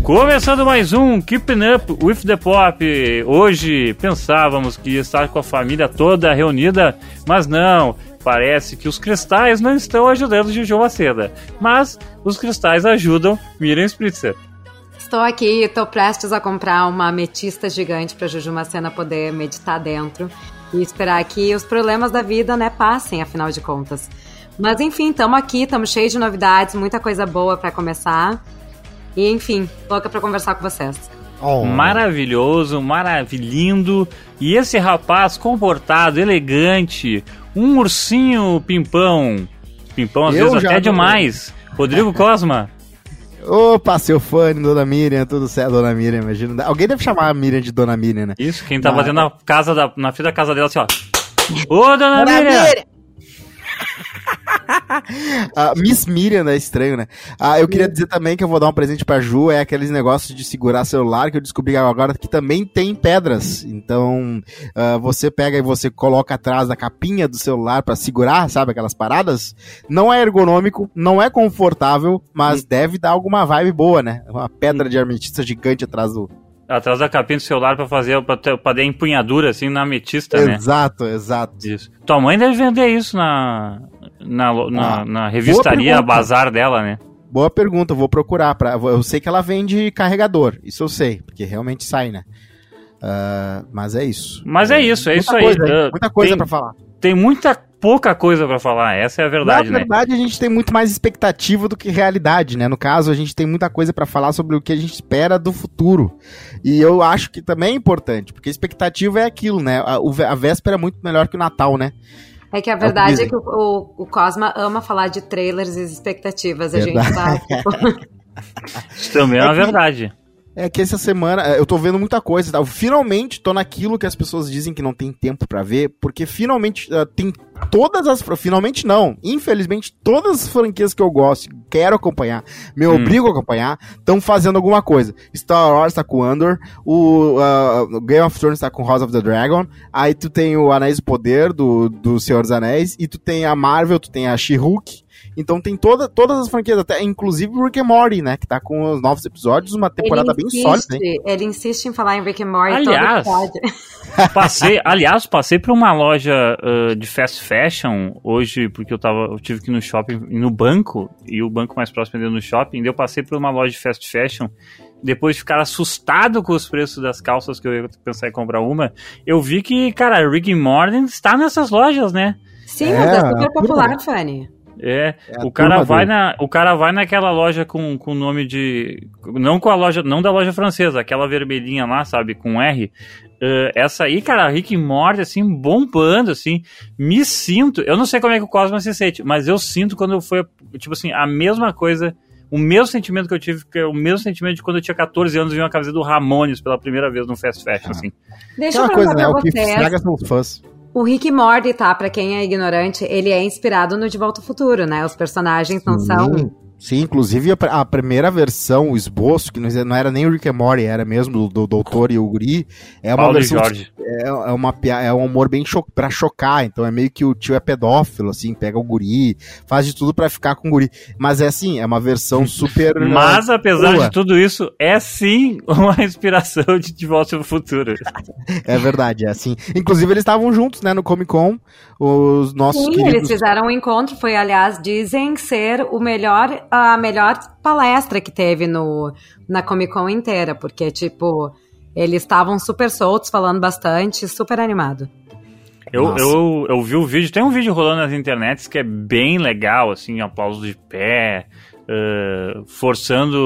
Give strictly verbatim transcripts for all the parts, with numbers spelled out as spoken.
Começando mais um Keeping Up with the Pop. Hoje pensávamos que ia estar com a família toda reunida, mas não. Parece que os cristais não estão ajudando Juju Maceda, mas os cristais ajudam Miriam Spritzer. Estou aqui, estou prestes a comprar uma ametista gigante para Juju Macena poder meditar dentro e esperar que os problemas da vida, né, passem, afinal de contas. Mas enfim, estamos aqui, estamos cheios de novidades, muita coisa boa para começar. E enfim, louca para conversar com vocês. Oh. Maravilhoso, maravilhindo. E esse rapaz comportado, elegante, um ursinho pimpão. Pimpão às Eu vezes até demais. Rodrigo Cosma. Opa, seu fã, Dona Miriam, tudo certo, Dona Miriam, imagina. Alguém deve chamar a Miriam de Dona Miriam, né? Isso, quem tá batendo na casa da, na frente da casa dela assim, ó. Ô, Dona, Dona Miriam! Miriam. uh, Miss Miriam, né? Estranho, né? Uh, eu queria dizer também que eu vou dar um presente pra Ju, é aqueles negócios de segurar celular que eu descobri agora que também tem pedras. Então, uh, você pega e você coloca atrás da capinha do celular pra segurar, sabe? Aquelas paradas. Não é ergonômico, não é confortável, mas hum. deve dar alguma vibe boa, né? Uma pedra hum. de ametista gigante atrás do... Atrás da capinha do celular pra fazer, pra ter, pra ter empunhadura, assim, na ametista, né? Exato, exato. Isso. Tua mãe deve vender isso na, na, na, ah, na revistaria Bazar dela, né? Boa pergunta, vou procurar. Pra, eu sei que ela vende carregador, isso eu sei, porque realmente sai, né? Uh, mas é isso. Mas é isso, é muita isso coisa, aí. Uh, muita coisa tem, pra falar. Tem muita pouca coisa pra falar, essa é a verdade, né? Na verdade, né? A gente tem muito mais expectativa do que realidade, né? No caso, a gente tem muita coisa pra falar sobre o que a gente espera do futuro. E eu acho que também é importante, porque a expectativa é aquilo, né? A, a véspera é muito melhor que o Natal, né? É que a verdade é, é que o, o, o Cosma ama falar de trailers e expectativas. A verdade. gente tá... Tipo... Isso também é uma verdade. É que essa semana eu tô vendo muita coisa, tá? Eu finalmente tô naquilo que as pessoas dizem que não tem tempo pra ver, porque finalmente uh, tem todas as... Finalmente não, infelizmente todas as franquias que eu gosto, quero acompanhar, me hum. obrigo a acompanhar, estão fazendo alguma coisa. Star Wars tá com Andor, o uh, Game of Thrones tá com House of the Dragon, aí tu tem o Anéis do Poder do, do Senhor dos Anéis, e tu tem a Marvel, tu tem a She-Hulk. Então tem toda, todas as franquias, até, inclusive o Rick and Morty, né? Que tá com os novos episódios, uma temporada ele insiste, bem sólida, hein? Ele insiste em falar em Rick and Morty. Aliás, passei, aliás, passei por uma loja uh, de fast fashion hoje, porque eu, tava, eu tive que ir no shopping, no banco, e o banco mais próximo deu no shopping, e eu passei por uma loja de fast fashion. Depois de ficar assustado com os preços das calças, que eu ia pensar em comprar uma, eu vi que, cara, Rick and Morty está nessas lojas, né? Sim, é, mas é super popular, Fanny. É, é o cara vai na, o cara vai naquela loja com o nome de, não com a loja, não da loja francesa, aquela vermelhinha lá, sabe, com R. Uh, essa aí, cara, Rick and Morty, assim, bombando, assim, me sinto, eu não sei como é que o Cosmo se sente, mas eu sinto quando foi, tipo assim, a mesma coisa, o mesmo sentimento que eu tive, que é o mesmo sentimento de quando eu tinha catorze anos e vi uma camiseta do Ramones pela primeira vez no Fast Fashion, ah. assim. Deixa eu coisa, né, o que estraga são os fãs. O Rick Morty, tá? Pra quem é ignorante, ele é inspirado no De Volta ao Futuro, né? Os personagens não sim, são... Sim, inclusive a, a primeira versão, o esboço, que não era nem o Rick and Morty, era mesmo do, do Doutor e o Guri, é uma Paulo versão... Jorge. É, é, uma, é um humor bem cho pra chocar, então é meio que o tio é pedófilo, assim, pega o Guri, faz de tudo pra ficar com o Guri. Mas é assim, é uma versão super... Mas, apesar boa. de tudo isso, é sim uma inspiração de De Volta ao Futuro. É verdade, é assim. Inclusive eles estavam juntos, né, no Comic Con, os nossos Sim, queridos... eles fizeram um encontro, foi, aliás, dizem ser o melhor, a melhor palestra que teve no, na Comic Con inteira, porque, tipo, eles estavam super soltos, falando bastante, super animado. Eu, eu, eu vi o vídeo, tem um vídeo rolando nas internets que é bem legal, assim, aplausos de pé, uh, forçando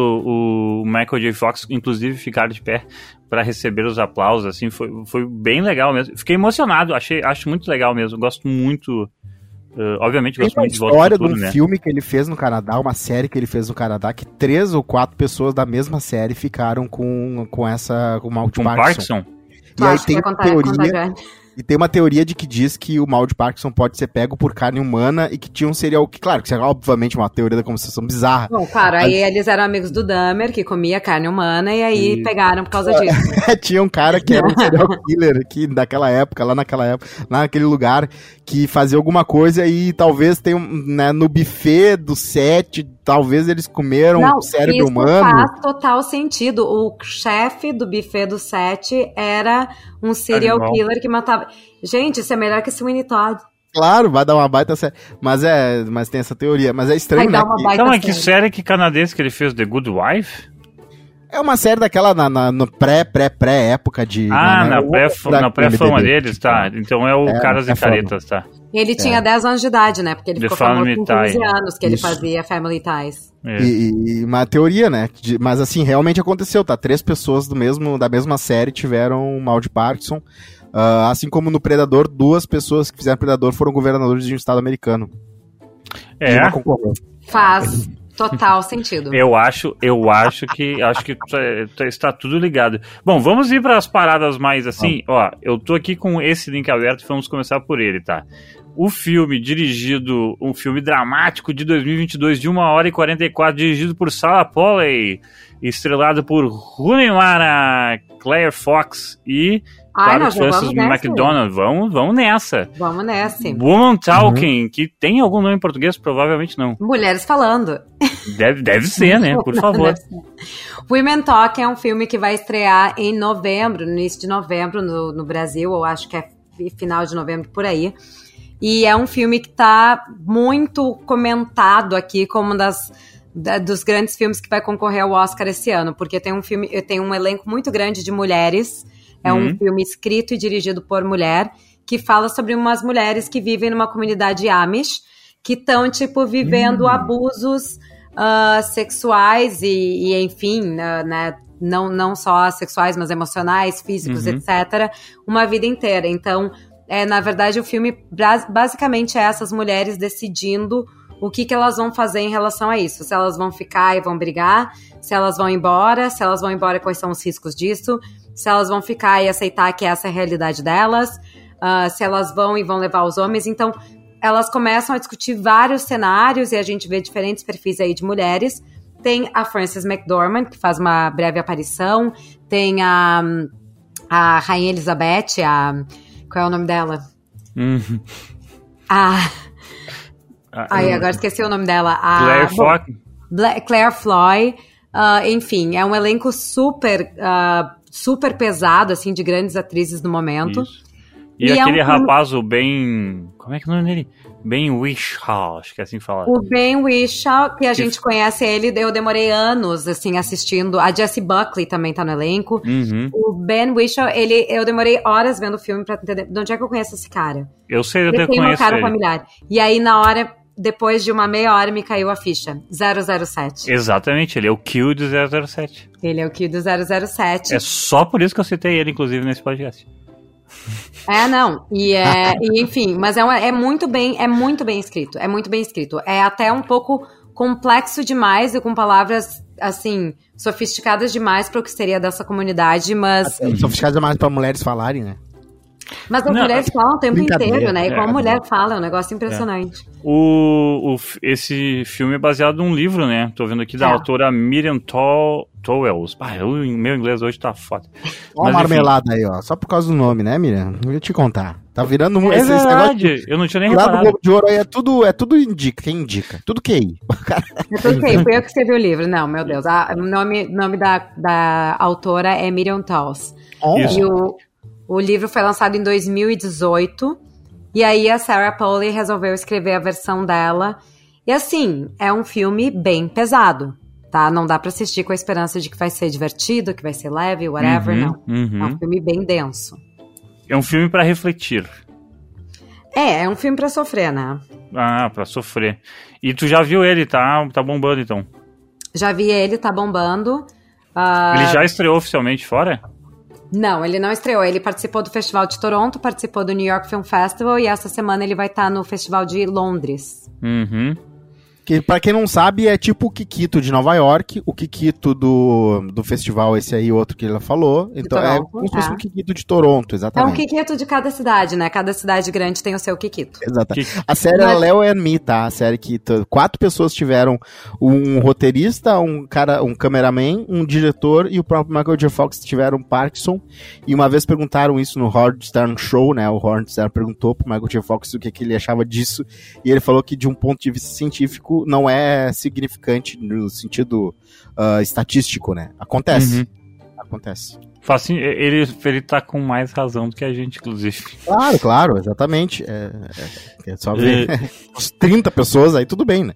o Michael J. Fox, inclusive, ficar de pé para receber os aplausos, assim, foi, foi bem legal mesmo. Fiquei emocionado, achei, acho muito legal mesmo, gosto muito, uh, obviamente Tem gosto muito de Volta ao Futuro, né? Tem uma história de um filme que ele fez no Canadá, uma série que ele fez no Canadá, que três ou quatro pessoas da mesma série ficaram com, com essa, com mal de com Parkinson. Parkinson. E aí tem uma teoria... E tem uma teoria de que diz que o mal de Parkinson pode ser pego por carne humana e que tinha um serial... Que, claro, que é obviamente uma teoria da conversação bizarra. Bom, claro, mas... aí eles eram amigos do Dahmer, que comia carne humana, e aí e... pegaram por causa disso. Tinha um cara que era um serial killer aqui, daquela época, lá naquela época, lá naquele lugar, que fazia alguma coisa e talvez tenha, né, no buffet do set... talvez eles comeram Não, cérebro isso humano. Faz total sentido. O chefe do buffet do set era um serial Animal. killer que matava. Gente, isso é melhor que Sweeney Todd. Claro, vai dar uma baita série. Mas é, mas tem essa teoria. Mas é estranho, Vai dar né? uma que- baita Então, é que série. série que canadense que ele fez, The Good Wife? É uma série daquela na, na- no pré, pré, pré época de. Ah, na, na, pré, da- na pré-fama M D B. deles, tá. Então é o É, Caras e pré-fama. Caretas, tá. Ele tinha É. dez anos de idade, né? Porque ele The ficou famoso Family com quinze Tie. anos que ele Isso. fazia Family Ties. É. E, e uma teoria, né? de- mas assim, realmente aconteceu, tá? Três pessoas do mesmo, da mesma série tiveram mal de Parkinson. Ah, assim como no Predador, duas pessoas que fizeram Predador foram governadores de um estado americano. E É, uma concorreu. Faz total sentido. eu acho, eu acho que acho que tá- tá- está tudo ligado. Bom, vamos ir para as paradas mais assim. Ó, eu tô aqui com esse link aberto, vamos começar por ele, tá? O filme dirigido, um filme dramático de dois mil e vinte e dois de uma hora e quarenta e quatro, dirigido por Sarah Polley, estrelado por Rooney Mara, Claire Fox e Ai, claro, nós já Frances vamos nessa. McDormand. Vamos, vamos nessa. Vamos nessa. Woman Talking, que tem algum nome em português? Provavelmente não. Mulheres falando. Deve, deve ser, né? Por favor. Women Talk é um filme que vai estrear em novembro, no início de novembro no, no Brasil, eu acho que é final de novembro, por aí. E é um filme que tá muito comentado aqui como um das, da, dos grandes filmes que vai concorrer ao Oscar esse ano, porque tem um filme, tem um elenco muito grande de mulheres, é um Uhum. filme escrito e dirigido por mulher, que fala sobre umas mulheres que vivem numa comunidade Amish, que estão, tipo, vivendo Hum. abusos ah, sexuais e, e enfim, ah, né, não, não só sexuais, mas emocionais, físicos, Uhum. etcétera, uma vida inteira. Então, é, na verdade, o filme bras- basicamente é essas mulheres decidindo o que, que elas vão fazer em relação a isso. Se elas vão ficar e vão brigar, se elas vão embora, se elas vão embora, quais são os riscos disso, se elas vão ficar e aceitar que essa é a realidade delas, ah, se elas vão e vão levar os homens. Então, elas começam a discutir vários cenários e a gente vê diferentes perfis aí de mulheres. Tem a Frances McDormand, que faz uma breve aparição. Tem a, a Rainha Elizabeth, a... Qual é o nome dela? Uhum. A... Ah, Ai, agora esqueci o nome dela. A, Claire bom, Fox. Bla- Claire Foy. ah, enfim, é um elenco super, ah, super pesado, assim, de grandes atrizes no momento. Isso. E, E é aquele um filme- rapaz, o Ben. Como é que é o nome dele? Ben Whishaw, acho que é assim que fala. O Ben Whishaw, que a Que- gente conhece ele, eu demorei anos, assim, assistindo. A Jessie Buckley também tá no elenco. Uhum. O Ben Whishaw, ele, eu demorei horas vendo o filme pra entender de onde é que eu conheço esse cara. Eu sei, eu Ele até tem uma conheço cara ele. familiar. E aí, na hora, depois de uma meia hora, me caiu a ficha. zero zero sete. Exatamente, ele é o Kill do zero zero sete. Ele é o Kill do zero zero sete. É só por isso que eu citei ele, inclusive, nesse podcast. É, não. E é, e, enfim, mas é, uma- é muito bem, é muito bem escrito. É muito bem escrito. É até um pouco complexo demais e com palavras assim sofisticadas demais para o que seria dessa comunidade, mas Sofisticado mais pra mulheres falarem, né? mas as Não, mulheres falam o tempo brincadeira. inteiro, né? E É, como é. mulher fala, é um negócio impressionante. O, o f- esse filme é baseado num livro, né? Tô vendo aqui da É. autora Miriam Tow- Towles. Ah, o meu inglês hoje tá foda. Ó a Mas, enfim. marmelada aí, ó. Só por causa do nome, né, Miriam? Eu ia te contar. Tá virando um. É esse, esse negócio de- verdade, eu não tinha nem Lá do reparado. Globo de Ouro aí é tudo, é tudo indica, quem indica. Tudo Q I. Eu tô ok, fui eu que escrevi o livro. Não, meu Deus. A- O nome, nome da, da autora é Miriam Toews. Isso. E o, o livro foi lançado em dois mil e dezoito. E aí a Sarah Polley resolveu escrever a versão dela. E assim, é um filme bem pesado, tá? Não dá pra assistir com a esperança de que vai ser divertido, que vai ser leve, whatever, Uhum, não. uhum. É um filme bem denso. É um filme pra refletir. É, é um filme pra sofrer, né? Ah, pra sofrer. E tu já viu ele, tá? Tá bombando, então. Já vi ele, tá bombando. Ah, Ele já estreou oficialmente fora? Não, ele não estreou. Ele participou do Festival de Toronto, participou do New York Film Festival e essa semana ele vai estar no Festival de Londres. Uhum. Que, pra quem não sabe, é tipo o Kikito de Nova York, o Kikito do, do festival, esse aí, outro que ela falou. Então é Toronto, como se fosse é. um Kikito de Toronto, É um exatamente. Kikito de cada cidade, né? Cada cidade grande tem o seu Kikito. Exatamente. Que- A série Mas- é Leo and Me, tá? A série que t- quatro pessoas tiveram um roteirista, um cara, um cameraman, um diretor e o próprio Michael J. Fox tiveram Parkinson. E uma vez perguntaram isso no Howard Stern Show, né? O Howard Stern perguntou pro Michael J. Fox o que, que ele achava disso. E ele falou que de um ponto de vista científico, isso não é significante no sentido uh, estatístico, né? Acontece. Uhum. Acontece. Assim, ele, ele tá com mais razão do que a gente, inclusive. Claro, claro, exatamente. É, é, é só ver uns trinta pessoas, aí tudo bem, né?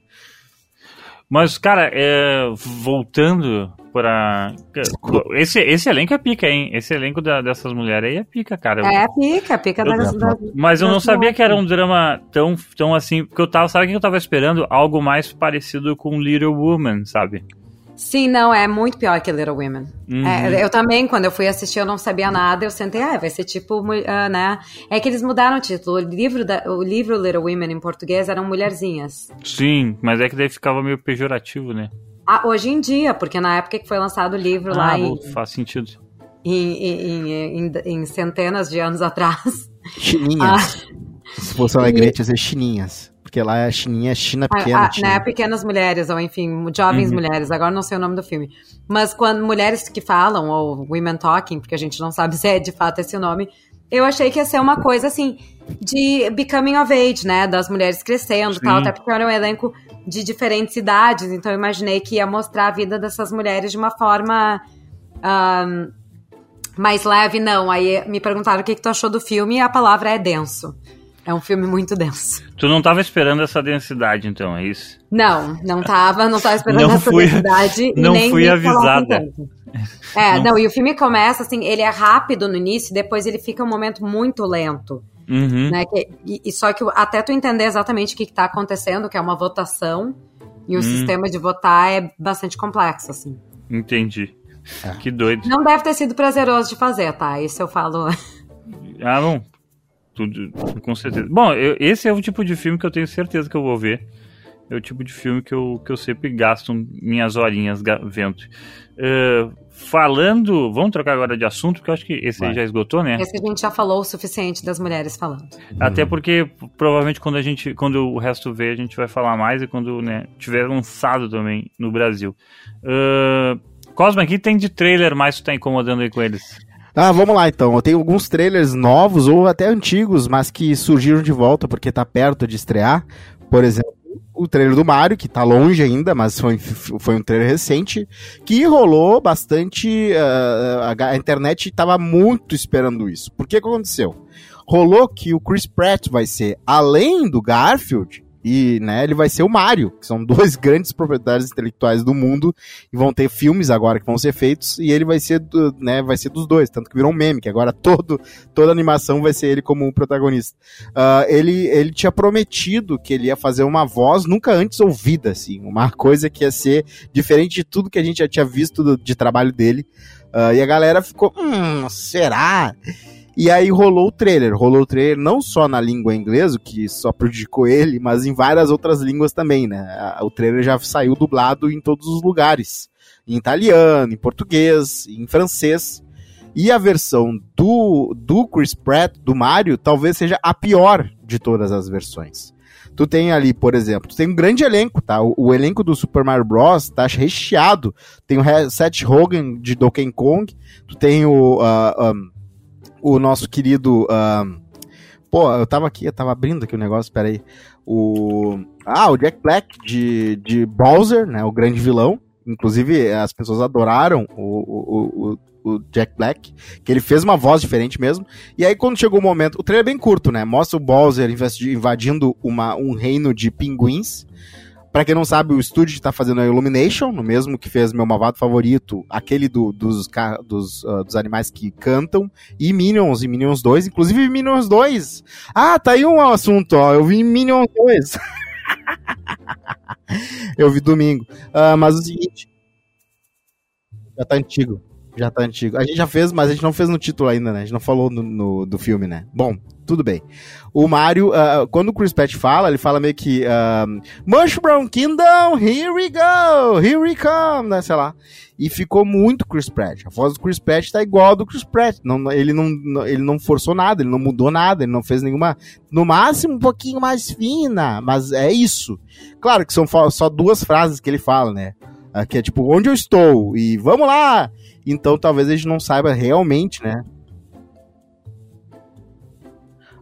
Mas, cara, é, voltando pra... Esse, esse elenco é pica, hein? Esse elenco da, dessas mulheres aí é pica, cara. É pica, pica eu, das, das, Mas eu não sabia que era um drama tão, tão assim... Porque eu tava, sabe o que eu tava esperando? Algo mais parecido com Little Woman, sabe? Sim, não, é muito pior que Little Women. Uhum. É, eu também, quando eu fui assistir, eu não sabia nada, eu sentei, ah, vai ser tipo, uh, né? É que eles mudaram o título, o livro, da, o livro Little Women em português eram Mulherzinhas. Sim, mas é que daí ficava meio pejorativo, né? Ah, hoje em dia, porque na época que foi lançado o livro ah, lá em... em... faz sentido. Em, em, em, em centenas de anos atrás. Chininhas. Ah. Se fosse uma alegrete, ia ser chininhas. Porque lá é chininha, China pequena. Ah, ah, né, pequenas mulheres, ou enfim, jovens uhum. mulheres, agora não sei o nome do filme. Mas quando mulheres que falam, ou women talking, porque a gente não sabe se é de fato esse o nome, eu achei que ia ser uma coisa assim, de becoming of age, né, das mulheres crescendo e tal, até porque era um elenco de diferentes idades, então eu imaginei que ia mostrar a vida dessas mulheres de uma forma um, mais leve, não. Aí me perguntaram o que, que tu achou do filme e a palavra é denso. É um filme muito denso. Tu não estava esperando essa densidade, então, é isso? Não, não estava, não estava esperando não essa fui, densidade. Não e nem fui avisada. É, não. não, e o filme começa assim, ele é rápido no início, depois ele fica um momento muito lento. Uhum. Né, que, e, e só que até tu entender exatamente o que está acontecendo, que é uma votação, e o hum. sistema de votar é bastante complexo, assim. Entendi. É. Que doido. Não deve ter sido prazeroso de fazer, tá? Isso eu falo... Ah, não... Tudo, com certeza. Bom, eu, esse é o tipo de filme que eu tenho certeza que eu vou ver. É o tipo de filme que eu, que eu sempre gasto minhas horinhas vendo. Uh, falando... Vamos trocar agora de assunto, porque eu acho que esse Vai. aí já esgotou, né? Esse a gente já falou o suficiente das mulheres falando. Até porque, provavelmente, quando, a gente, quando o resto vê, a gente vai falar mais e quando, né, tiver lançado também no Brasil. Uh, Cosma, o que tem de trailer mais que tu tá incomodando aí com eles? Ah, vamos lá então. Eu tenho alguns trailers novos ou até antigos, mas que surgiram de volta porque tá perto de estrear. Por exemplo, o trailer do Mario, que tá longe ainda, mas foi, foi um trailer recente, que rolou bastante... Uh, a internet tava muito esperando isso. Por que que aconteceu? Rolou que o Chris Pratt vai ser, além do Garfield, e, né, ele vai ser o Mario, que são dois grandes proprietários intelectuais do mundo, e vão ter filmes agora que vão ser feitos, e ele vai ser, do, né, vai ser dos dois, tanto que virou um meme, que agora todo, toda animação vai ser ele como um protagonista. Uh, ele, ele tinha prometido que ele ia fazer uma voz nunca antes ouvida, assim, uma coisa que ia ser diferente de tudo que a gente já tinha visto do, de trabalho dele, uh, e a galera ficou, hum, será? E aí rolou o trailer, rolou o trailer não só na língua inglesa, que só prejudicou ele, mas em várias outras línguas também, né? O trailer já saiu dublado em todos os lugares, em italiano, em português, em francês. E a versão do, do Chris Pratt, do Mario, talvez seja a pior de todas as versões. Tu tem ali, por exemplo, tu tem um grande elenco, tá? O, o elenco do Super Mario Bros. Tá recheado. Tem o Seth Rogen de Donkey Kong, tu tem o... Uh, um, o nosso querido... Uh, pô, eu tava aqui, eu tava abrindo aqui o negócio, peraí. O... Ah, o Jack Black de, de Bowser, né? O grande vilão. Inclusive, as pessoas adoraram o, o, o, o Jack Black, que ele fez uma voz diferente mesmo. E aí, quando chegou o momento... O trailer é bem curto, né? Mostra o Bowser invadindo uma, um reino de pinguins. Pra quem não sabe, o estúdio tá fazendo a Illumination, no mesmo que fez meu malvado favorito, aquele do, dos, dos, uh, dos animais que cantam, e Minions, e Minions dois, inclusive Minions dois. Ah, tá aí um assunto, ó, eu vi Minions dois. Eu vi domingo. Uh, mas o seguinte, já tá antigo, já tá antigo. A gente já fez, mas a gente não fez no título ainda, né? A gente não falou no, no, do filme, né? Bom, tudo bem. O Mario, uh, quando o Chris Pratt fala, ele fala meio que uh, Mushroom Kingdom, here we go, here we come, né, sei lá. E ficou muito Chris Pratt. A voz do Chris Pratt tá igual a do Chris Pratt. Não, ele, não, ele não forçou nada, ele não mudou nada, ele não fez nenhuma... No máximo, um pouquinho mais fina, mas é isso. Claro que são só duas frases que ele fala, né? Uh, que é tipo, onde eu estou? E vamos lá! Então talvez a gente não saiba realmente, né?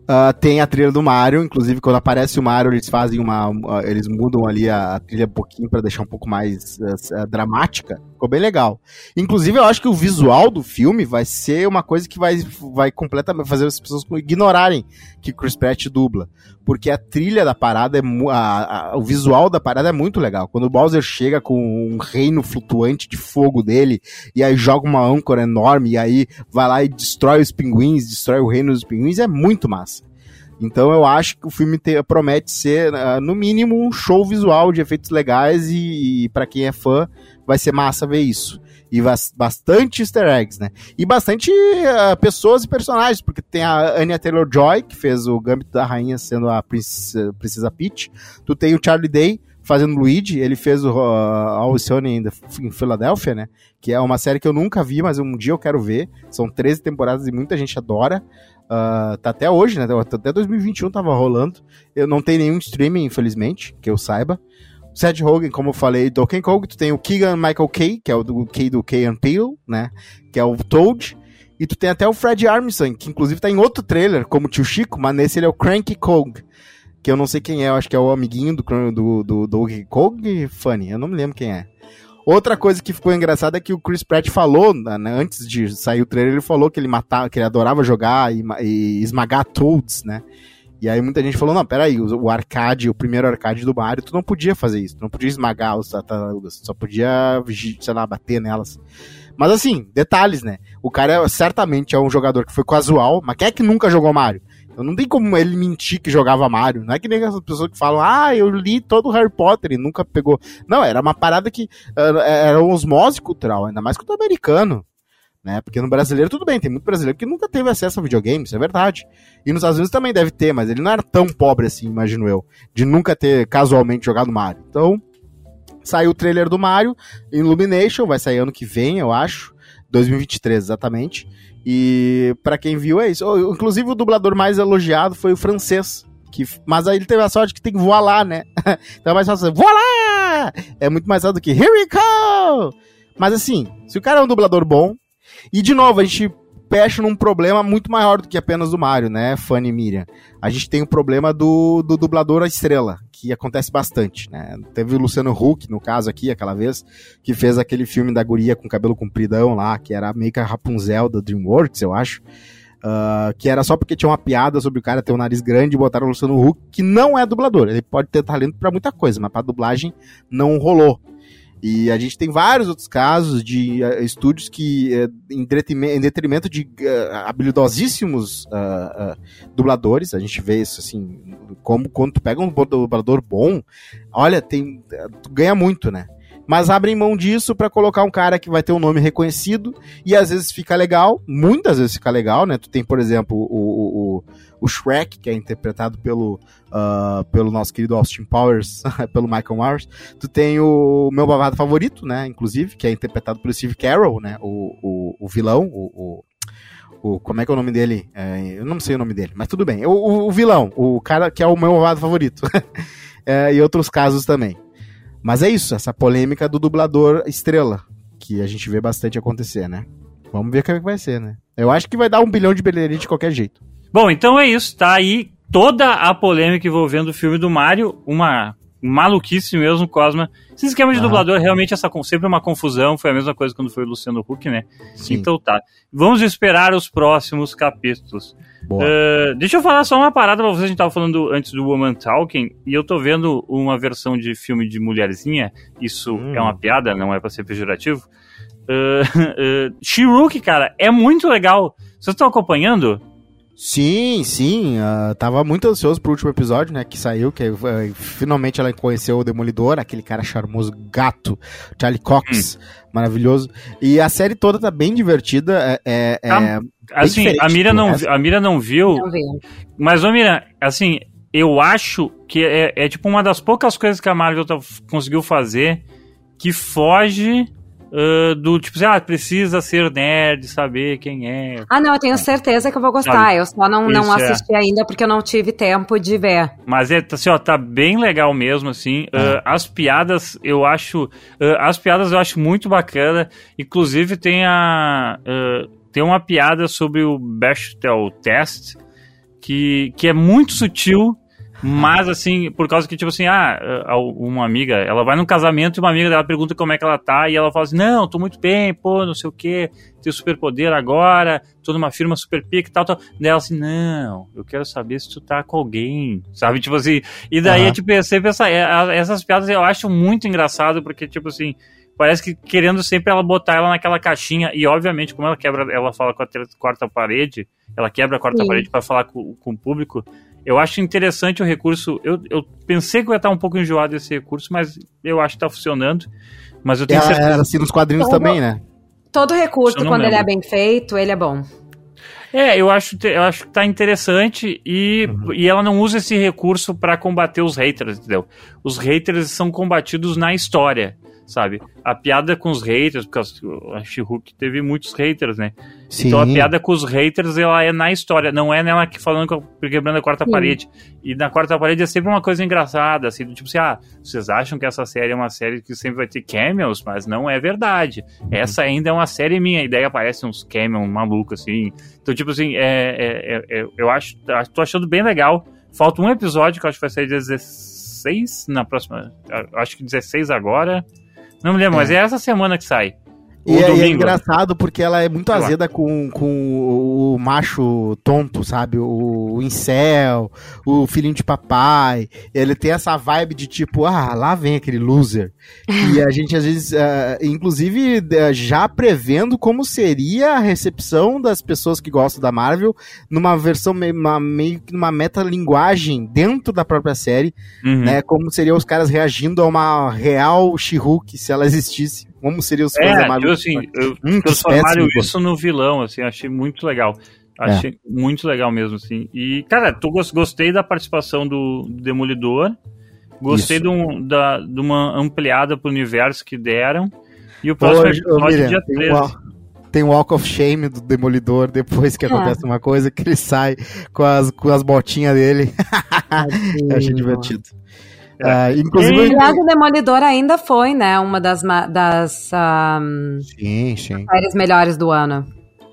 Uh, tem a trilha do Mario, inclusive quando aparece o Mario eles fazem uma, uh, eles mudam ali a, a trilha um pouquinho pra deixar um pouco mais uh, uh, dramática, ficou bem legal. Inclusive eu acho que o visual do filme vai ser uma coisa que vai, vai completamente fazer as pessoas ignorarem que Chris Pratt dubla, porque a trilha da parada, é a, a, o visual da parada é muito legal. Quando o Bowser chega com um reino flutuante de fogo dele, e aí joga uma âncora enorme, e aí vai lá e destrói os pinguins, destrói o reino dos pinguins, é muito massa. Então eu acho que o filme te, promete ser, uh, no mínimo, um show visual de efeitos legais e, e para quem é fã, vai ser massa ver isso. E bastante easter eggs, né? E bastante uh, pessoas e personagens, porque tem a Anya Taylor-Joy, que fez o Gambito da Rainha sendo a Princesa, Princesa Peach. Tu tem o Charlie Day fazendo Luigi, ele fez o uh, Always Sunny em Philadelphia, né? Que é uma série que eu nunca vi, mas um dia eu quero ver. São treze temporadas e muita gente adora. Uh, tá até hoje, né? Até dois mil e vinte e um tava rolando. Eu não tenho nenhum streaming, infelizmente, que eu saiba. Seth Rogen, como eu falei, Donkey Kong. Tu tem o Keegan Michael Kay, que é o do Kay do Kay and Peele, né? Que é o Toad. E tu tem até o Fred Armisen, que inclusive tá em outro trailer, como o Tio Chico, mas nesse ele é o Cranky Kong. Que eu não sei quem é, eu acho que é o amiguinho do, do, do, do Donkey Kong Funny, eu não me lembro quem é. Outra coisa que ficou engraçada é que o Chris Pratt falou, né, antes de sair o trailer, ele falou que ele matava, que ele adorava jogar e, e esmagar Toads, né? E aí muita gente falou, não, peraí, o, o arcade, o primeiro arcade do Mario, tu não podia fazer isso, tu não podia esmagar os tartarugas, só podia, sei lá, bater nelas. Mas assim, detalhes, né? O cara certamente é um jogador que foi casual, mas quem é que nunca jogou Mario? Então não tem como ele mentir que jogava Mario. Não é que nem essas pessoas que falam, ah, eu li todo o Harry Potter e nunca pegou. Não, era uma parada que uh, era um osmose cultural, ainda mais que o americano. Né? Porque no brasileiro, tudo bem, tem muito brasileiro que nunca teve acesso a videogame, isso é verdade. E nos Estados Unidos também deve ter, mas ele não era tão pobre assim, imagino eu, de nunca ter casualmente jogado Mario. Então, saiu o trailer do Mario, Illumination, vai sair ano que vem, eu acho, dois mil e vinte e três exatamente. E pra quem viu é isso. Inclusive o dublador mais elogiado foi o francês. Que, mas aí ele teve a sorte que tem que voar lá, né? Então é mais fácil voar lá! É muito mais fácil do que here we go! Mas assim, se o cara é um dublador bom, e de novo, a gente fecha num problema muito maior do que apenas do Mario, né, Fanny e Miriam? A gente tem o problema do, do dublador à estrela, que acontece bastante, né? Teve o Luciano Huck, no caso aqui, aquela vez, que fez aquele filme da guria com cabelo compridão lá, que era meio que a Rapunzel da DreamWorks, eu acho, uh, que era só porque tinha uma piada sobre o cara ter um nariz grande e botaram o Luciano Huck, que não é dublador. Ele pode ter talento pra muita coisa, mas pra dublagem não rolou. E a gente tem vários outros casos de uh, estúdios que, uh, em, detrimento, em detrimento de uh, habilidosíssimos uh, uh, dubladores, a gente vê isso assim, como quando tu pega um dublador bom, olha, tem, tu ganha muito, né? Mas abrem mão disso pra colocar um cara que vai ter um nome reconhecido e às vezes fica legal, muitas vezes fica legal, né? Tu tem, por exemplo, o, o, o Shrek, que é interpretado pelo, uh, pelo nosso querido Austin Powers, pelo Michael Myers. Tu tem o meu babado favorito, né? Inclusive, que é interpretado pelo Steve Carell, né? O, o, o vilão, o, o, o... Como é que é o nome dele? É, eu não sei o nome dele, mas tudo bem. O, o, o vilão, o cara que é o meu babado favorito. É, e outros casos também. Mas é isso, essa polêmica do dublador estrela, que a gente vê bastante acontecer, né? Vamos ver como é que vai ser, né? Eu acho que vai dar um bilhão de bilheteria de qualquer jeito. Bom, então é isso, tá aí toda a polêmica envolvendo o filme do Mario, uma maluquice mesmo, Cosma. Esse esquema de ah. dublador realmente é essa, sempre uma confusão, foi a mesma coisa quando foi o Luciano Huck, né? Sim. Então tá, vamos esperar os próximos capítulos. Uh, deixa eu falar só uma parada pra vocês. A gente tava falando antes do Woman Talking e eu tô vendo uma versão de filme de mulherzinha. Isso hum. é uma piada, não é pra ser pejorativo. uh, uh, She-Hulk, cara, é muito legal. Vocês estão acompanhando? Sim, sim, uh, tava muito ansioso pro último episódio, né, que saiu, que uh, finalmente ela conheceu o Demolidor, aquele cara charmoso, gato, Charlie Cox, hum. maravilhoso, e a série toda tá bem divertida, é, é, tá, é assim, a Mira, não, a Mira não viu, não mas, ô Mira, assim, eu acho que é, é tipo uma das poucas coisas que a Marvel tá, conseguiu fazer que foge... Uh, do tipo assim, ah, precisa ser nerd, saber quem é. Ah, não, eu tenho certeza que eu vou gostar. Sabe? Eu só não, não assisti é. ainda porque eu não tive tempo de ver. Mas é assim, ó, tá bem legal mesmo, assim. É. Uh, as piadas, eu acho. Uh, as piadas eu acho muito bacana. Inclusive, tem a. Uh, tem uma piada sobre o Bechdel Test, que, que é muito sutil, mas assim, por causa que, tipo assim, ah, uma amiga, ela vai num casamento e uma amiga dela pergunta como é que ela tá, e ela fala assim, não, tô muito bem, pô, não sei o que, tenho superpoder agora, tô numa firma super pica e tal, tal. Daí ela assim, não, eu quero saber se tu tá com alguém, sabe, tipo assim, e daí, uhum. é, tipo, sempre essa, essas piadas eu acho muito engraçado, porque, tipo assim, parece que querendo sempre ela botar ela naquela caixinha, e obviamente, como ela quebra, ela fala com a quarta parede, ela quebra a quarta Sim. parede pra falar com, com o público. Eu acho interessante o recurso. Eu, eu pensei que eu ia estar um pouco enjoado desse recurso, mas eu acho que está funcionando. Mas eu tenho é, certeza. Era assim nos quadrinhos todo, também, né? Todo recurso, quando lembro. ele é bem feito, ele é bom. É, eu acho, eu acho que tá interessante e, uhum. e ela não usa esse recurso para combater os haters, entendeu? Os haters são combatidos na história, sabe? A piada com os haters, porque a She-Hulk teve muitos haters, né? Sim. Então a piada com os haters, ela é na história, não é nela que falando, quebrando a quarta Sim. parede. E na quarta parede é sempre uma coisa engraçada, assim, tipo assim, ah, vocês acham que essa série é uma série que sempre vai ter cameos, mas não é verdade. Essa ainda é uma série minha, e daí aparecem uns cameos malucos, assim. Então, tipo assim, é, é, é, eu acho, tô achando bem legal. Falta um episódio, que eu acho que vai sair dezesseis na próxima, acho que dezesseis agora. Não me lembro, é. mas é essa semana que sai. E é, é engraçado porque ela é muito azeda com, com o macho tonto, sabe? O, o incel, o filhinho de papai. Ele tem essa vibe de tipo, ah, lá vem aquele loser. E a gente às vezes, uh, inclusive, uh, já prevendo como seria a recepção das pessoas que gostam da Marvel numa versão meio, uma, meio que numa metalinguagem dentro da própria série, uhum. né? Como seriam os caras reagindo a uma real She-Hulk, se ela existisse. Como seriam os fãs é, da Marvel? Tipo assim, eu hum, transformaram isso no vilão, assim, achei muito legal. Achei é. muito legal mesmo, assim. E, cara, tu gostei da participação do Demolidor, gostei de, um, da, de uma ampliada pro universo que deram, e o próximo Hoje, episódio Miriam, dia tem treze. Um, tem um Walk of Shame do Demolidor, depois que acontece é. uma coisa, que ele sai com as, com as botinhas dele. Eu achei divertido. Uh, inclusive, e o Demolidor ainda foi, né, uma das, das um, sim, sim. séries melhores do ano.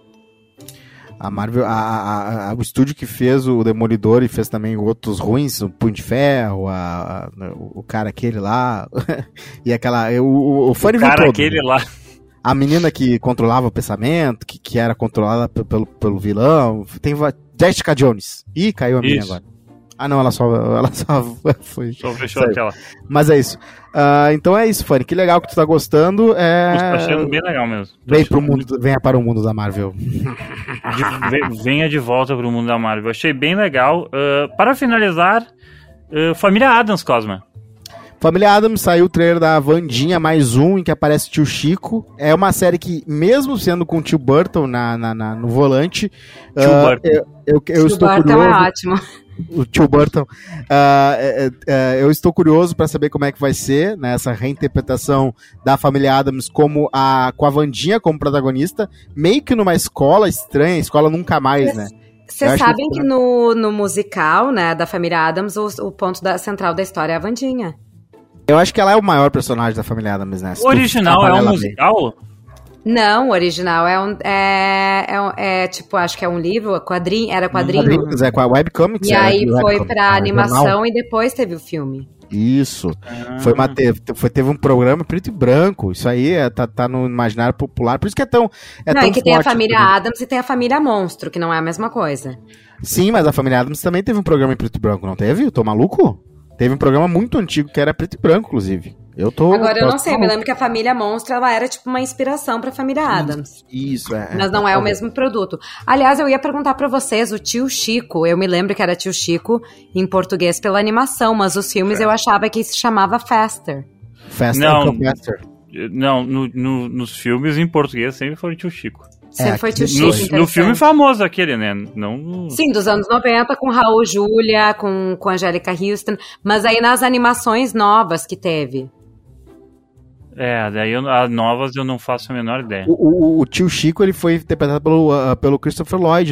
A Marvel, a, a, a, o estúdio que fez o Demolidor e fez também outros ruins, o Punho de Ferro, a, a, o cara aquele lá, e aquela, o, o fã o cara todo, aquele né? lá. A menina que controlava o pensamento, que, que era controlada pelo, pelo vilão, tem Jessica Jones. Ih, caiu a minha agora. Ah, não, ela só, ela só foi... Só fechou a tela. Mas é isso. Uh, então é isso, Fanny. Que legal que tu tá gostando. É... Tô achando bem legal mesmo. Tô Vem pro mundo, venha para o mundo da Marvel. De, venha de volta pro mundo da Marvel. Achei bem legal. Uh, para finalizar, uh, Família Addams, Cosma. Família Addams, saiu o trailer da Wandinha, mais um, em que aparece o tio Chico. É uma série que, mesmo sendo com o tio Burton na, na, na, no volante... Tio uh, Burton. Eu, eu, eu estou Burton curioso... é ótimo. O tio Burton. Uh, uh, uh, eu estou curioso para saber como é que vai ser, né, essa reinterpretação da Família Addams como a, com a Wandinha como protagonista, meio que numa escola estranha, escola nunca mais, né? Vocês sabem que, que no, no musical, né, da Família Addams, o, o ponto da, central da história é a Wandinha. Eu acho que ela é o maior personagem da Família Addams, né? O original é um musical? Não, o original é um. É, é, é tipo, acho que é um livro, quadrinho, era quadrinho. Quadrinhos, é com a webcomics. E aí foi pra animação e depois teve o filme. Isso. Ah. Foi, uma, teve, foi, teve um programa preto e branco. Isso aí é, tá, tá no imaginário popular. Por isso que é tão. É não, tão é que tem a Família Addams e tem a Família Monstro, que não é a mesma coisa. Sim, mas a Família Addams também teve um programa em preto e branco, não teve? Eu tô maluco? Teve um programa muito antigo que era preto e branco, inclusive. Eu tô. Agora eu não sei, eu me lembro que a Família Monstro ela era tipo uma inspiração pra Família Addams. Isso, é. Mas não é, é o mesmo produto. Aliás, eu ia perguntar pra vocês, o tio Chico, eu me lembro que era tio Chico em português pela animação, mas os filmes é. eu achava que se chamava Faster. Faster, não, Faster. Não, no, no, nos filmes em português sempre foi tio Chico. Sempre é, foi tio no, Chico. No filme famoso aquele, né? Não... Sim, dos anos noventa, com Raul Júlia, com, com Angélica Houston, mas aí nas animações novas que teve. É, daí eu, as novas eu não faço a menor ideia. O, o, o tio Chico, ele foi interpretado pelo, uh, pelo Christopher Lloyd.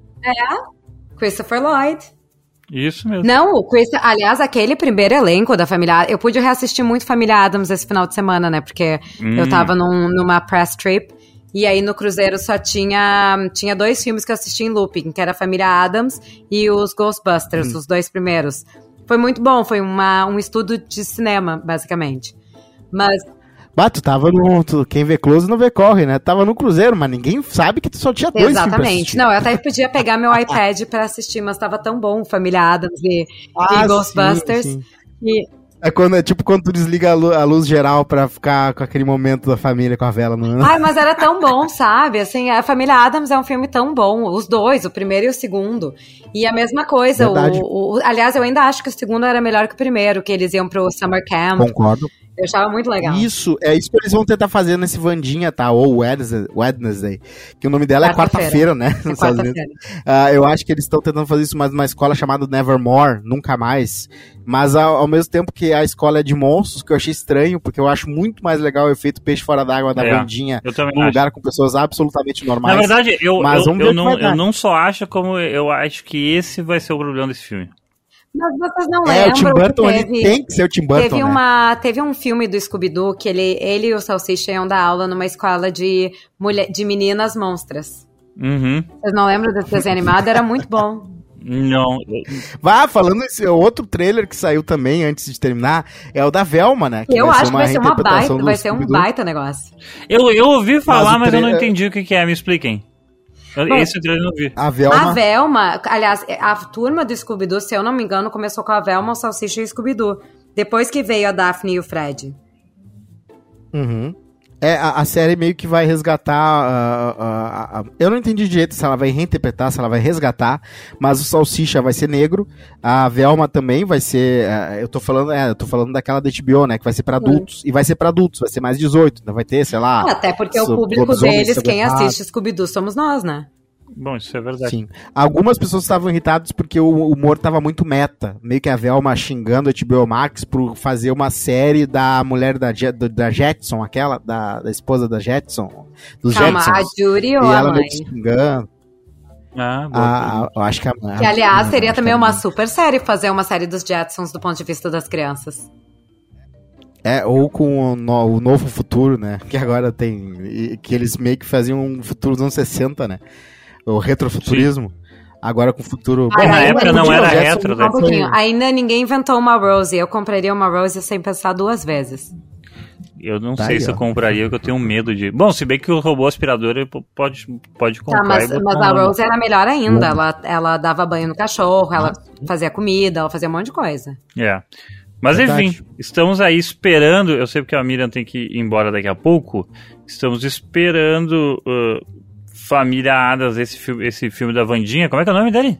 É, Christopher Lloyd. Isso mesmo. Não, o Chris, aliás, aquele primeiro elenco da Família... Eu pude reassistir muito Família Addams esse final de semana, né? Porque hum. eu tava num, numa press trip E aí no cruzeiro só tinha, tinha dois filmes que eu assisti em looping, que era a Família Addams e os Ghostbusters, hum. os dois primeiros. Foi muito bom, foi uma, um estudo de cinema, basicamente. Mas... Bah, tu tava no... Tu, quem vê close não vê corre, né? Tava no cruzeiro, mas ninguém sabe que tu só tinha dois filmes pra assistir. Exatamente. Não, eu até podia pegar meu iPad pra assistir, mas tava tão bom Família Addams e, ah, e Ghostbusters. Sim, sim. E... É, quando, é tipo quando tu desliga a luz, a luz geral pra ficar com aquele momento da família com a vela no... Ai, mas era tão bom, sabe? Assim, a Família Addams é um filme tão bom. Os dois, o primeiro e o segundo. E a mesma coisa. O, o, aliás, eu ainda acho que o segundo era melhor que o primeiro, que eles iam pro Summer Camp. Concordo. Eu achava muito legal. Isso, é isso que eles vão tentar fazer nesse Vandinha, tá? Ou Wednesday, Wednesday, que o nome dela quarta-feira. é quarta-feira, né? É quarta-feira. Uh, eu acho que eles estão tentando fazer isso mais numa escola chamada Nevermore, Nunca Mais. Mas ao, ao mesmo tempo que a escola é de monstros, que eu achei estranho, porque eu acho muito mais legal o efeito peixe fora d'água da é, Vandinha, num lugar com pessoas absolutamente normais. Na verdade, eu, eu, eu, não, eu não só acho, como eu acho que esse vai ser o problema desse filme. Mas vocês não é, lembram o Tim Burton, teve, ele tem que ser o Tim Burton, teve, né? uma, teve um filme do Scooby-Doo que ele, ele e o Salsicha iam dar aula numa escola de, mulher, de meninas monstras. Uhum. Vocês não lembram desse desenho animado? Era muito bom. Não. Vá, falando esse outro trailer que saiu também, antes de terminar, é o da Velma, né? Que eu acho que vai ser uma baita, vai ser um baita negócio. Eu, eu ouvi falar, mas, mas eu não entendi o que, que é, me expliquem. Bom, esse trailer eu não vi. A Velma... a Velma, aliás, a turma do Scooby-Doo, se eu não me engano, começou com a Velma, o Salsicha e o Scooby-Doo. Depois que veio a Daphne e o Fred. Uhum. É, a, a série meio que vai resgatar... Uh, uh, uh, uh, eu não entendi direito se ela vai reinterpretar, se ela vai resgatar, mas o Salsicha vai ser negro, a Velma também vai ser... Uh, eu tô falando é, eu tô falando daquela da H B O, né? Que vai ser pra adultos. Sim. E vai ser pra adultos, vai ser mais dezoito. Ainda vai ter, sei lá... Até porque o público deles, quem assiste Scooby-Doo, somos nós, né? Bom, isso é verdade. Sim. Algumas pessoas estavam irritadas porque o humor tava muito meta. Meio que a Velma xingando a H B O Max por fazer uma série da mulher da, da Jetson, aquela, da, da esposa da Jetson. Dos Calma, Jetsons. a Judy ou e a ela mãe? meio que xingando. Ah, ah, eu acho que a mãe. Que, aliás, seria também uma super série fazer uma série dos Jetsons do ponto de vista das crianças. É, ou com o, no, o Novo Futuro, né? Que agora tem... E, que eles meio que faziam um futuro dos anos sessenta, né? O retrofuturismo. Sim. Agora com o futuro... Ah, na época não era retro, né? Um pouquinho. Ainda ninguém inventou uma Rose. Eu compraria uma Rose sem pensar duas vezes. Eu não tá sei aí, se ó. eu compraria, porque eu tenho medo de... Bom, se bem que o robô aspirador pode, pode comprar. Tá, mas, mas a Rose era melhor ainda. Ela, ela dava banho no cachorro, ela fazia comida, ela fazia um monte de coisa. É. Mas Verdade. Enfim, estamos aí esperando... Eu sei porque a Miriam tem que ir embora daqui a pouco. Estamos esperando... Uh, Família Addams, esse filme, esse filme da Vandinha. Como é que é o nome dele?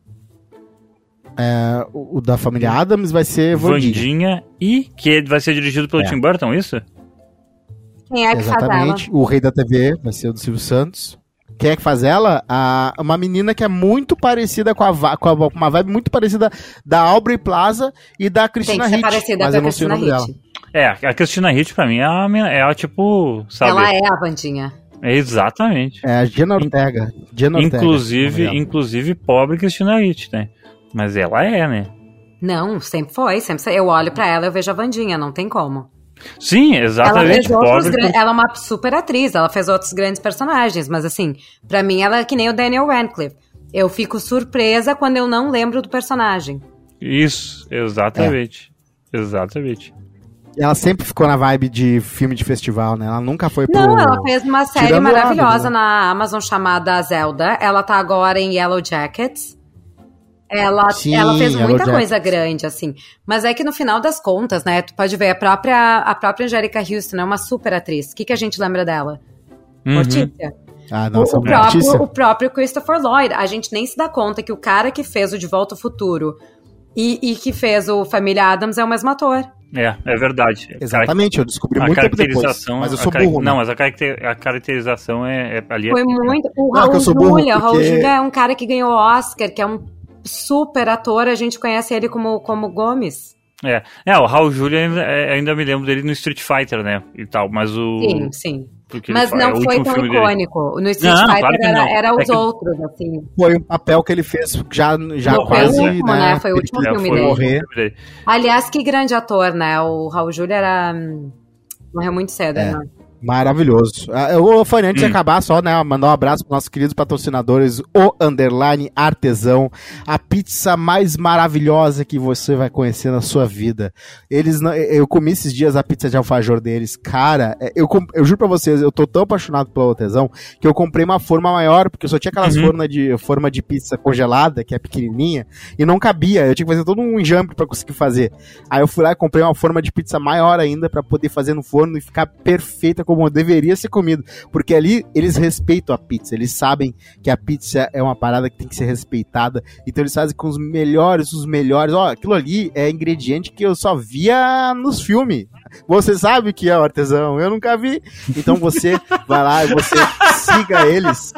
É, o, o da Família Addams vai ser Vandinha. Vandinha e que vai ser dirigido pelo é. Tim Burton, isso? Quem é que Exatamente. faz ela? O Rei da T V vai ser o do Silvio Santos. Quem é que faz ela? A, uma menina que é muito parecida com a, com a uma vibe muito parecida da Aubrey Plaza e da Cristina Ricci. Tem que ser parecida mas com eu a não sei o nome dela. Ricci. É, a Cristina Ricci pra mim é a, é a tipo, sabe? Ela é a Vandinha. É, exatamente. É a Jenna Ortega. Jenna inclusive, Ortega, inclusive pobre Cristina Ricci, né? Mas ela é, né? Não, sempre foi, sempre foi. Eu olho pra ela e eu vejo a Vandinha, não tem como. Sim, exatamente. Ela, fez gran... ela é uma super atriz, ela fez outros grandes personagens, mas assim, pra mim ela é que nem o Daniel Radcliffe. Eu fico surpresa quando eu não lembro do personagem. Isso, exatamente. É. Exatamente. Ela sempre ficou na vibe de filme de festival, né? Ela nunca foi pro... Não, ela fez uma série Tirando maravilhosa lado, né? na Amazon chamada Zelda. Ela tá agora em Yellow Jackets. Ela, Sim, ela fez muita Jackets. coisa grande, assim. Mas é que no final das contas, né? Tu pode ver, a própria, a própria Angélica Houston é uma super atriz. O que, que a gente lembra dela? Uhum. Mortícia. Ah, nossa, o, o, próprio, o próprio Christopher Lloyd. A gente nem se dá conta que o cara que fez o De Volta ao Futuro e, e que fez o Família Addams é o mesmo ator. É, é verdade. Exatamente, eu descobri a muito tempo depois. Mas eu sou cari... burro, né? Não, mas a, caracter... a caracterização é, é ali. Foi é... muito. O Não, Raul eu sou burro Julia. O Raul porque- Julia é um cara que ganhou Oscar, que é um super ator. A gente conhece ele como, como Gomes. É. é, o Raul Julia ainda, é, ainda me lembro dele no Street Fighter, né? E tal, mas o. Sim, sim. Porque Mas ele... é não o foi último tão filme dele. icônico. No Street Não, Fighter claro que era, não. era É os que- outros, assim. Foi um papel que ele fez já, já Não, quase, foi o último, né? né? Foi o último ele filme foi dele. morrer. Aliás, que grande ator, né? O Raul Julia era... hum, morreu muito cedo, É. né? Maravilhoso. Ô, Fanny, antes hum. de acabar, só, né, mandar um abraço para nossos queridos patrocinadores, o Underline Artesão, a pizza mais maravilhosa que você vai conhecer na sua vida. Eles, eu comi esses dias a pizza de alfajor deles, cara, eu, eu juro pra vocês, eu tô tão apaixonado pelo Artesão, que eu comprei uma forma maior, porque eu só tinha aquelas uhum. formas de, forma de pizza congelada, que é pequenininha, e não cabia, eu tinha que fazer todo um enjambre pra conseguir fazer. Aí eu fui lá e comprei uma forma de pizza maior ainda, pra poder fazer no forno e ficar perfeita como deveria ser comido, porque ali eles respeitam a pizza, eles sabem que a pizza é uma parada que tem que ser respeitada, então eles fazem com os melhores, os melhores, ó, aquilo ali é ingrediente que eu só via nos filmes, você sabe que é o Artesão, eu nunca vi, então você vai lá e você siga eles.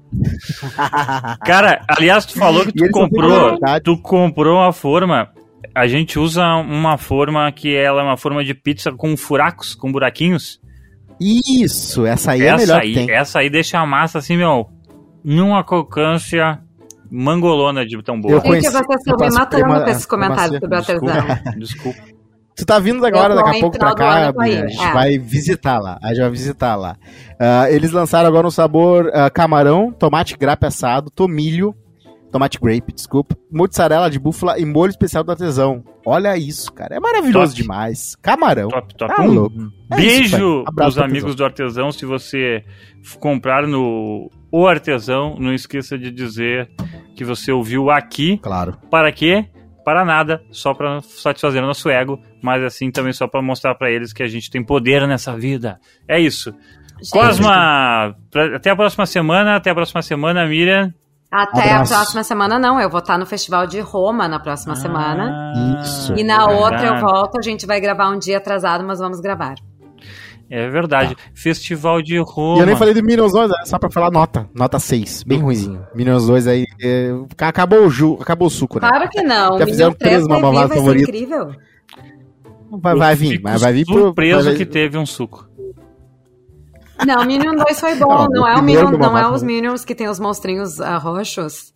Cara, aliás, tu falou que tu comprou, tu comprou uma forma. A gente usa uma forma que ela é uma forma de pizza com furacos, com buraquinhos. Isso, essa aí essa é a melhor aí, que tem. Essa aí deixa a massa assim, meu, numa crocância mangolona de tão boa. Eu conheci, você estão me matando uma, com esses comentários sobre o Artesão. Desculpa, desculpa. Tu tá vindo agora, daqui a pouco pra cá, a gente é. vai visitar lá, a gente vai visitar lá. Uh, eles lançaram agora um sabor uh, camarão, tomate grape assado, tomilho, tomate grape, desculpa, mozzarella de búfala e molho especial do Artesão. Olha isso, cara, é maravilhoso top. Demais. Camarão, top, top. Tá louco. É beijo pros amigos do Artesão. Se você comprar no O Artesão, não esqueça de dizer que você ouviu aqui. Claro. Para quê? Para nada, só para satisfazer o nosso ego, mas assim também só para mostrar para eles que a gente tem poder nessa vida. É isso. Gente. Cosma, até a próxima semana, até a próxima semana, Miriam. Até Abraço. A próxima semana não, eu vou estar no Festival de Roma na próxima ah, semana. Isso. E na é outra eu volto, a gente vai gravar um dia atrasado, mas vamos gravar. É verdade. Tá. Festival de Roma. E eu nem falei do Minions dois, só pra falar nota. Nota seis. Bem ruimzinho. Minions dois aí. É, acabou, o ju, acabou o suco, né? Claro que não. Já fizeram três mamadas favoritas. Incrível. Vai, vai vir. Mas vai vir pro. Surpreso vai... que teve um suco. Não, Minion dois foi bom. Não, não é, o Minion, não é os Minions que tem os monstrinhos uh, roxos?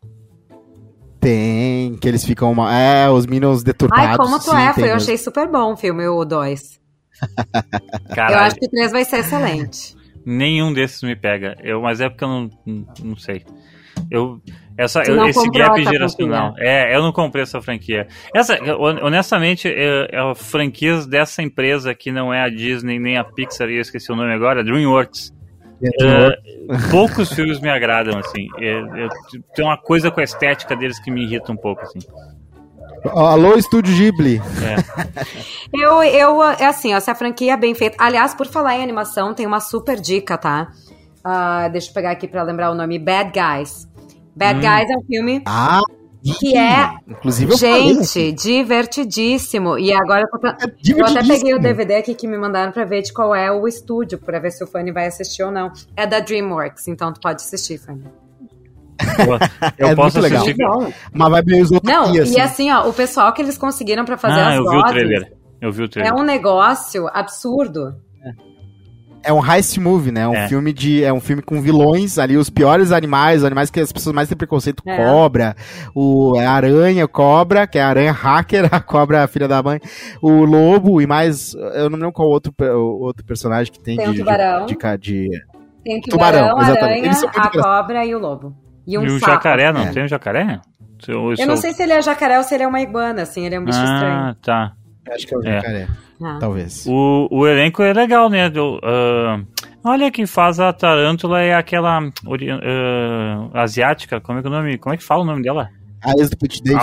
Tem, que eles ficam. Uma... É, os Minions deturpados. Ai, como tu sim, é? Foi, eu mesmo. achei super bom o filme, o dois. Eu acho que o três vai ser excelente. Nenhum desses me pega. Eu, mas é porque eu não, não, não sei. Eu, essa, eu, esse gap geracional. É, eu não comprei essa franquia. Essa, honestamente, é, é franquias dessa empresa que não é a Disney nem a Pixar, e eu esqueci o nome agora, DreamWorks. É, poucos filmes me agradam, assim. É, é, tem uma coisa com a estética deles que me irrita um pouco, assim. Alô, Estúdio Ghibli. É. eu, eu, é assim, ó, se a franquia é bem feita... Aliás, por falar em animação, tem uma super dica, tá? Uh, deixa eu pegar aqui pra lembrar o nome. Bad Guys. Bad hum. Guys é um filme ah, que é, inclusive eu gente, falei. divertidíssimo. E agora eu, tô... é eu até peguei o D V D aqui que me mandaram pra ver de qual é o estúdio, pra ver se o Fanny vai assistir ou não. É da DreamWorks, então tu pode assistir, Fanny. Eu é posso muito assistir. Legal. Mas vai bem os outros Não, aqui, e assim. assim, ó, o pessoal que eles conseguiram pra fazer ah, as eu vozes... Vi o trailer. Eu vi o trailer. É um negócio absurdo. É um heist movie, né? É um é. filme de, é um filme com vilões ali, os piores animais, os animais que as pessoas mais têm preconceito, é. cobra, o a aranha, cobra, que é a aranha hacker, a cobra filha da mãe, o lobo e mais, eu não lembro qual outro, outro personagem que tem, tem de, um tubarão. De, de, de... Tem o tubarão, tubarão aranha, a engraçados. Cobra e o lobo. E um e o sapo. jacaré, não é. tem um jacaré? Eu, eu não sei se ele é jacaré ou se ele é uma iguana, assim, ele é um bicho ah, estranho. Ah, tá. Acho que é o jacaré. É. Ah. Talvez. O, o elenco é legal, né? Do, uh, olha, quem faz a tarântula é aquela uh, asiática, como é que é o nome? Como é que fala o nome dela? A ex do Pete Davidson.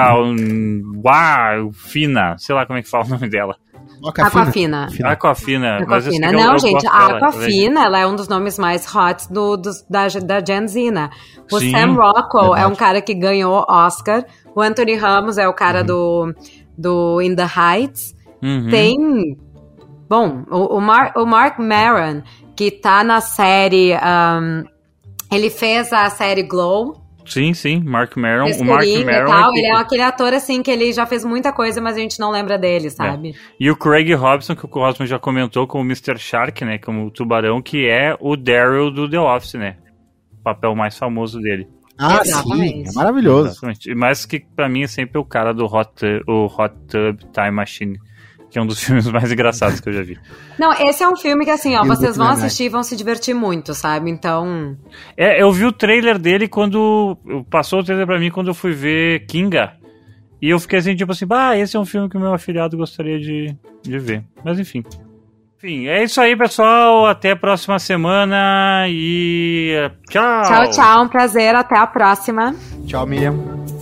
Alcalfina, sei lá como é que fala o nome dela. Aquafina. Aquafina. Aquafina. Não, eu, gente, eu a Aquafina, ela é um dos nomes mais hot do, do, da, da Gen Z, né? O Sim, Sam Rockwell verdade. É um cara que ganhou Oscar. O Anthony Ramos é o cara uhum. do, do In the Heights. Uhum. Tem... Bom, o, o, Mar, o Mark Maron, que tá na série... Um, ele fez a série Glow. Sim, sim, Mark Maron. O Mark Maron tal, é ele é aquele ator, assim, que ele já fez muita coisa, mas a gente não lembra dele, sabe? É. E o Craig Robinson, que o Cosmo já comentou como mister Shark, né? Como o tubarão, que é o Daryl do The Office, né? O papel mais famoso dele. Ah, Exatamente. Sim, é maravilhoso. Exatamente. Mas que pra mim é sempre o cara do Hot, o Hot Tub Time Machine. que é um dos filmes mais engraçados que eu já vi. Não, esse é um filme que, assim, ó, vocês vão assistir e vão se divertir muito, sabe? Então... É, eu vi o trailer dele quando... Passou o trailer pra mim quando eu fui ver Kinga. E eu fiquei assim, tipo assim, bah, esse é um filme que o meu afilhado gostaria de, de ver. Mas enfim. Enfim, é isso aí, pessoal. Até a próxima semana e tchau! Tchau, tchau. Um prazer. Até a próxima. Tchau, Miriam.